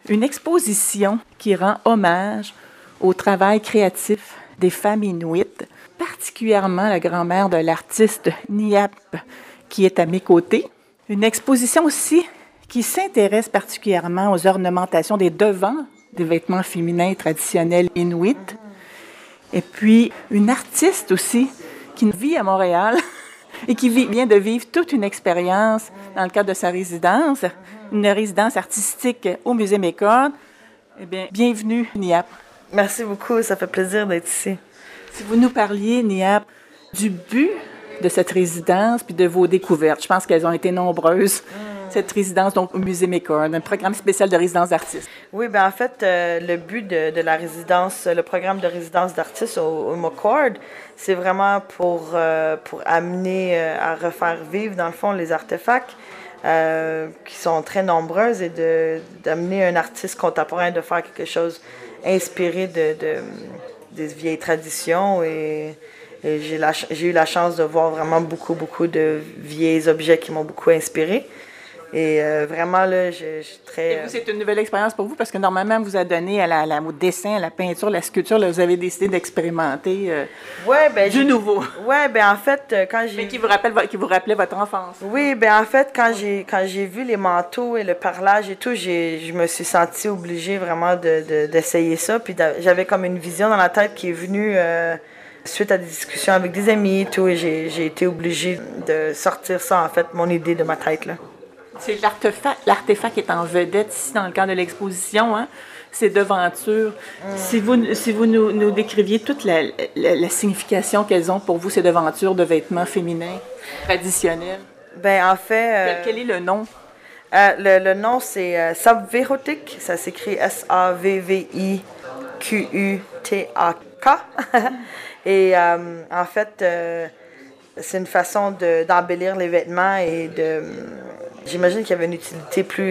une exposition qui rend hommage au travail créatif des femmes inuites, particulièrement la grand-mère de l'artiste Niap, qui est à mes côtés. Une exposition aussi qui s'intéresse particulièrement aux ornementations des devants des vêtements féminins traditionnels inuits. Et puis, une artiste aussi qui vit à Montréal et qui vient de vivre toute une expérience dans le cadre de sa résidence, une résidence artistique au Musée Mécorde. Eh bien, bienvenue, Niap. Merci beaucoup, ça fait plaisir d'être ici. Si vous nous parliez, Niap, du but de cette résidence puis de vos découvertes, je pense qu'elles ont été nombreuses. Cette résidence, donc au Musée Mécorde, un programme spécial de résidence d'artistes. Oui, bien en fait, le but de la résidence, le programme de résidence d'artistes au Mécorde, c'est vraiment pour amener à refaire vivre, dans le fond, les artefacts qui sont très nombreuses et d'amener un artiste contemporain de faire quelque chose inspiré des vieilles traditions et j'ai eu la chance de voir vraiment beaucoup de vieux objets qui m'ont beaucoup inspiré. Et vraiment, là, je suis très... Et vous, c'est une nouvelle expérience pour vous parce que normalement, vous a donné au dessin, à la peinture, la sculpture, là, vous avez décidé d'expérimenter du nouveau. Oui, bien en fait, quand j'ai... Mais qui vous rappelait votre enfance. Oui, bien en fait, quand j'ai vu les manteaux et le parlage et tout, je me suis sentie obligée vraiment d'essayer ça. Puis j'avais comme une vision dans la tête qui est venue suite à des discussions avec des amis et tout. Et j'ai été obligée de sortir ça, en fait, mon idée de ma tête, là. C'est l'artefact qui est en vedette ici dans le cadre de l'exposition, hein? Ces devantures. Si vous nous décriviez toute la signification qu'elles ont pour vous, ces devantures de vêtements féminins traditionnels. Ben en fait... Quel est le nom? Le nom, c'est Savvihutuk. Ça s'écrit Savviqutak. Et en fait, c'est une façon d'embellir les vêtements et de... J'imagine qu'il y avait une utilité plus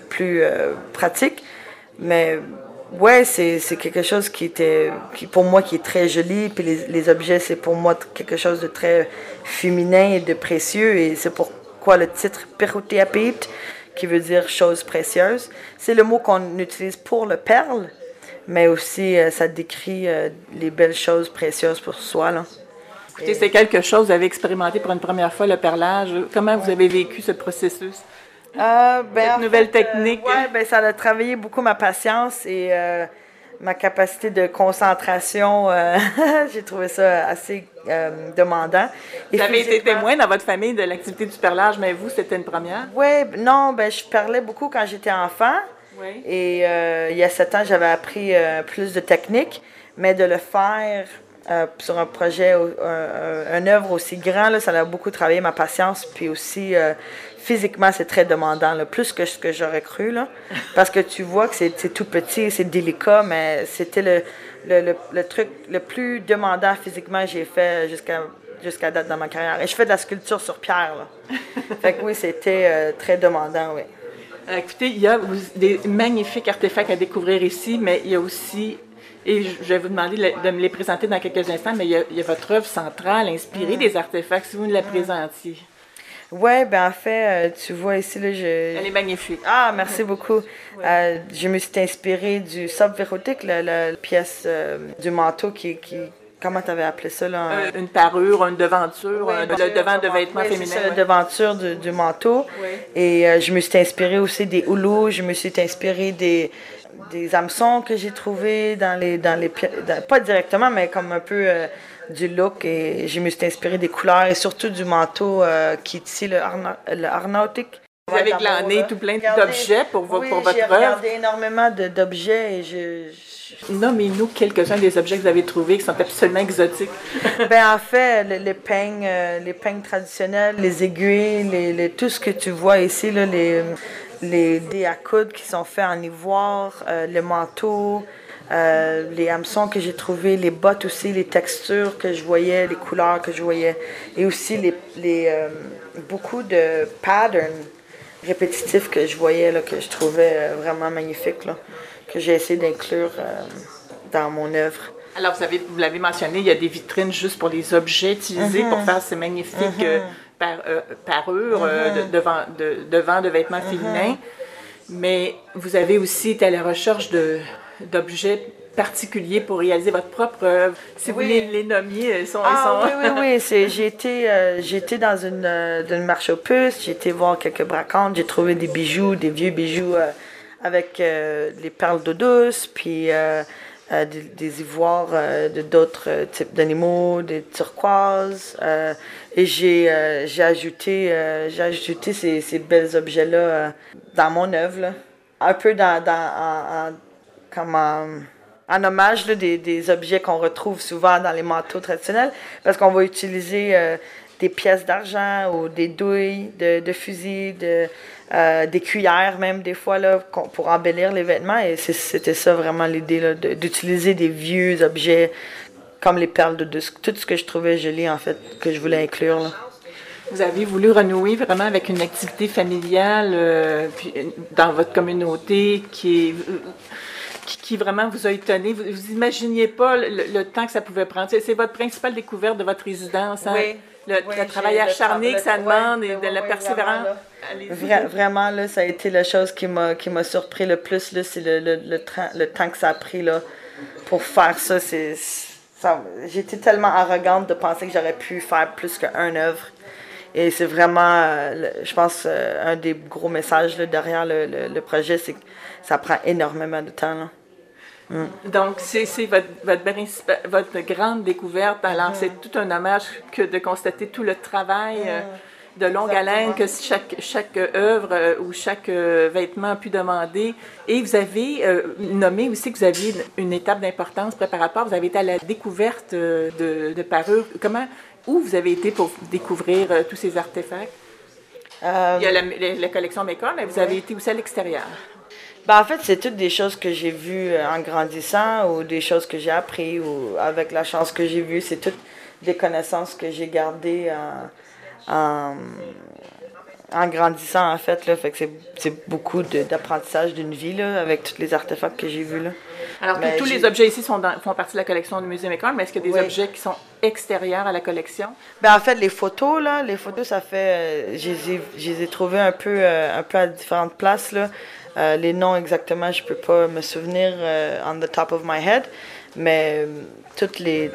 pratique, mais ouais, c'est quelque chose qui pour moi, qui est très joli, puis les objets, c'est pour moi quelque chose de très féminin et de précieux, et c'est pourquoi le titre Pirutiapit, qui veut dire chose précieuse. C'est le mot qu'on utilise pour le perle, mais aussi ça décrit les belles choses précieuses pour soi, là. Écoutez, c'est quelque chose, vous avez expérimenté pour une première fois le perlage. Comment vous avez vécu ce processus? Cette nouvelle technique? Oui, ça a travaillé beaucoup ma patience et ma capacité de concentration. J'ai trouvé ça assez demandant. Vous avez été témoin dans votre famille de l'activité du perlage, mais vous, c'était une première? Oui, non, je parlais beaucoup quand j'étais enfant. Oui. Et il y a 7 ans, j'avais appris plus de techniques, mais de le faire... sur un projet, une œuvre aussi grand, là, ça a beaucoup travaillé ma patience, puis aussi physiquement, c'est très demandant, là, plus que ce que j'aurais cru, là, parce que tu vois que c'est tout petit, c'est délicat, mais c'était le truc le plus demandant physiquement que j'ai fait jusqu'à date dans ma carrière. Et je fais de la sculpture sur pierre, là. Fait que oui, c'était très demandant, oui. Écoutez, il y a des magnifiques artefacts à découvrir ici, mais il y a aussi... Et je vais vous demander de me les présenter dans quelques instants, mais il y a votre œuvre centrale inspirée des artefacts, si vous nous la présentiez. Oui, bien en fait, tu vois ici, là, Elle est magnifique. Ah, merci beaucoup. Je me suis inspirée du Savvihutuk, la pièce du manteau qui... Comment tu avais appelé ça, là? Une parure, une devanture, le devant de vêtements féminins. C'est ça, la devanture du manteau. Oui. Et je me suis inspirée aussi des houlots, je me suis inspirée des hameçons que j'ai trouvés dans les pas directement, mais comme un peu du look. Et je me suis inspirée des couleurs et surtout du manteau qui est ici, le Arnautique. Vous avez glané tout plein d'objets pour votre œuvre. Oui, j'ai regardé énormément d'objets et Nommez-nous quelques-uns des objets que vous avez trouvés qui sont absolument exotiques. En fait, les peignes traditionnels, les aiguilles, tout ce que tu vois ici, là, les dés à coudre qui sont faits en ivoire, le manteau, les hameçons que j'ai trouvés, les bottes aussi, les textures que je voyais, les couleurs que je voyais, et aussi beaucoup de patterns répétitifs que je voyais, là, que je trouvais vraiment magnifiques, là, que j'ai essayé d'inclure dans mon œuvre. Alors, vous l'avez mentionné, il y a des vitrines juste pour les objets utilisés pour faire ces magnifiques parures devant de vêtements féminins. mais vous avez aussi été à la recherche d'objets particuliers pour réaliser votre propre œuvre. Si vous les nommiez, ils sont... Oui. J'ai été dans une marche aux puces, j'ai été voir quelques bracantes, j'ai trouvé des bijoux, des vieux bijoux avec les perles d'eau douce, puis des ivoires d'autres types d'animaux, des turquoises. Et j'ai ajouté ces bels objets-là dans mon œuvre, là. Un peu en hommage là, des objets qu'on retrouve souvent dans les manteaux traditionnels, parce qu'on va utiliser des pièces d'argent ou des douilles de fusil, des cuillères même des fois là, pour embellir les vêtements. Et c'était ça vraiment l'idée, là, d'utiliser des vieux objets comme les perles de tout ce que je trouvais joli en fait, que je voulais inclure, là. Vous avez voulu renouer vraiment avec une activité familiale puis, dans votre communauté qui vraiment vous a étonné. Vous n'imaginiez pas le temps que ça pouvait prendre. C'est votre principale découverte de votre résidence, hein? Oui. Le travail acharné que ça demande et de la persévérance. Vraiment, là, ça a été la chose qui m'a surpris le plus, là, c'est le temps que ça a pris là, pour faire ça. J'étais tellement arrogante de penser que j'aurais pu faire plus qu'une œuvre. Et c'est vraiment, je pense, un des gros messages là, derrière le projet, c'est que ça prend énormément de temps, là. Donc, c'est votre grande découverte. Alors, c'est tout un hommage que de constater tout le travail de longue haleine que chaque œuvre ou chaque vêtement a pu demander. Et vous avez nommé aussi que vous aviez une étape d'importance préparatoire. Vous avez été à la découverte de parures. Où vous avez été pour découvrir tous ces artefacts? Il y a la collection Mécor, mais vous avez été aussi à l'extérieur. Ben, en fait, c'est toutes des choses que j'ai vues en grandissant ou des choses que j'ai apprises ou avec la chance que j'ai vue. C'est toutes des connaissances que j'ai gardées en grandissant, en fait, là. Fait que c'est beaucoup d'apprentissage d'une vie, là, avec tous les artefacts que j'ai vus, là. Alors, tous les objets ici font partie de la collection du Musée Mécor, mais est-ce qu'il y a des objets qui sont extérieurs à la collection? Ben, en fait, les photos, ça fait... je les ai trouvées un peu à différentes places, là. Les noms exactement, je peux pas me souvenir on the top of my head, mais tous les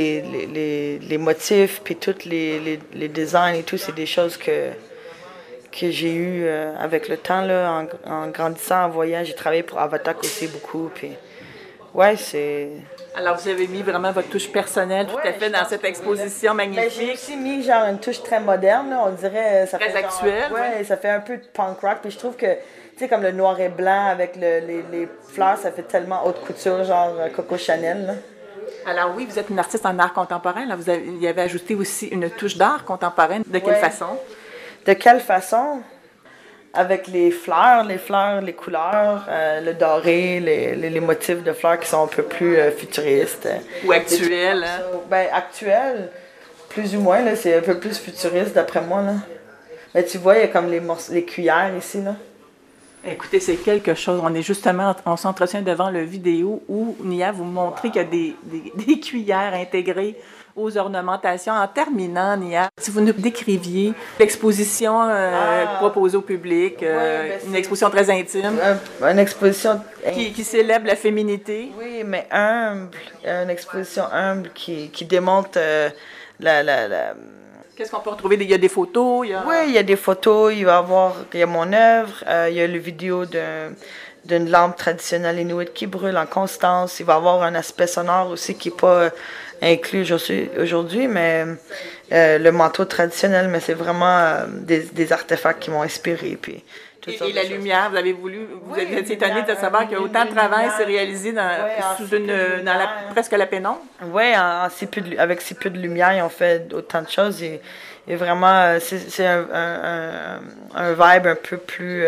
motifs, puis tous les designs et tout, c'est des choses que j'ai eues avec le temps, là, en grandissant, en voyant. J'ai travaillé pour Avatak aussi beaucoup, puis ouais, c'est... Alors, vous avez mis vraiment votre touche personnelle tout à fait dans cette exposition magnifique. Ben, j'ai aussi mis genre une touche très moderne, là, on dirait. Ça très fait actuelle. Ouais, ça fait un peu de punk rock, puis je trouve que, tu sais, comme le noir et blanc avec les fleurs, ça fait tellement haute couture, genre Coco Chanel, là. Alors oui, vous êtes une artiste en art contemporain, là, y avez ajouté aussi une touche d'art contemporain. De quelle façon? De quelle façon? Avec les fleurs, les couleurs, le doré, les motifs de fleurs qui sont un peu plus futuristes. Ou actuels, hein? Ben, actuels, plus ou moins, là, c'est un peu plus futuriste d'après moi, là. Mais tu vois, il y a comme les cuillères ici, là. Écoutez, c'est quelque chose. On s'entretient devant le vidéo où, Nia, vous montrez qu'il y a des cuillères intégrées aux ornementations. En terminant, Nia, si vous nous décriviez l'exposition proposée au public, une exposition très intime. Une exposition... Qui célèbre la féminité. Oui, mais humble. Une exposition humble qui démontre la... Qu'est-ce qu'on peut retrouver? Il y a des photos? Oui, il y a des photos. Il y a mon œuvre. Il y a le vidéo d'une lampe traditionnelle inuit qui brûle en constance. Il va y avoir un aspect sonore aussi qui n'est pas inclus aujourd'hui, mais le manteau traditionnel, mais c'est vraiment des artefacts qui m'ont inspiré. Puis, et la lumière, vous êtes étonné de savoir qu'il y a autant de travail s'est réalisé presque la pénombre? Oui, avec si peu de lumière, ils ont fait autant de choses. Et vraiment, c'est un vibe un peu plus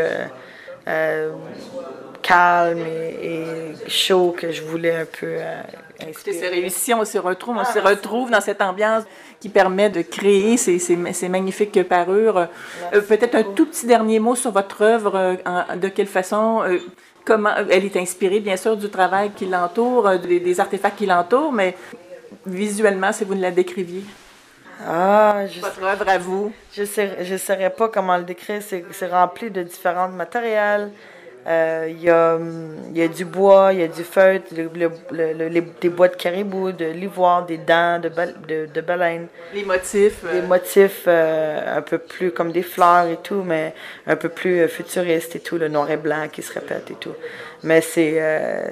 calme et chaud que je voulais un peu inspirer. C'est réussi, on se retrouve dans cette ambiance qui permet de créer ces magnifiques parures. Peut-être un tout petit dernier mot sur votre œuvre, de quelle façon, comment elle est inspirée, bien sûr, du travail qui l'entoure, des artefacts qui l'entourent, mais visuellement, si vous ne la décriviez. Votre œuvre à vous. Je saurais pas comment le décrire. C'est rempli de différents matériels. Il y a du bois, il y a du feutre, des bois de caribou, de l'ivoire, des dents de baleine. Les motifs. Des motifs un peu plus comme des fleurs et tout, mais un peu plus futuristes et tout, le noir et blanc qui se répète et tout. Mais c'est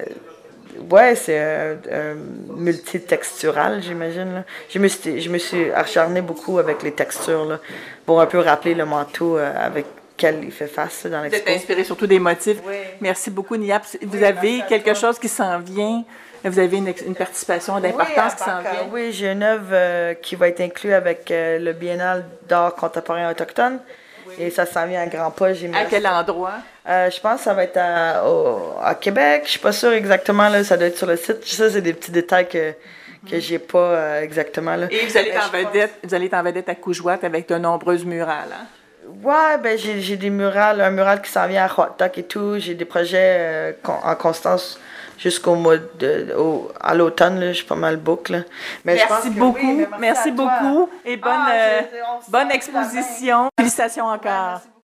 multitextural, j'imagine. Là. Je me suis acharnée beaucoup avec les textures là, pour un peu rappeler le manteau avec lequel il fait face dans l'expo. Vous êtes inspiré surtout des motifs. Oui. Merci beaucoup, Niap. Vous avez quelque chose qui s'en vient. Vous avez une participation d'importance qui s'en vient. Oui, j'ai une œuvre qui va être inclue avec le Biennale d'art contemporain autochtone. Oui. Et ça s'en vient à grands pas. À quel endroit? Je pense que ça va être à Québec. Je suis pas sûre exactement. Là, ça doit être sur le site. Ça, c'est des petits détails que j'ai pas exactement. Là. Et vous allez être en vedette à Coujouat avec de nombreuses murales. Hein? Ouais, ben j'ai des murales, un mural qui s'en vient à Huatak et tout. J'ai des projets en constance jusqu'au mois à l'automne, là, je suis pas mal book, là. Mais merci beaucoup, oui, merci beaucoup et bonne exposition. Félicitations encore.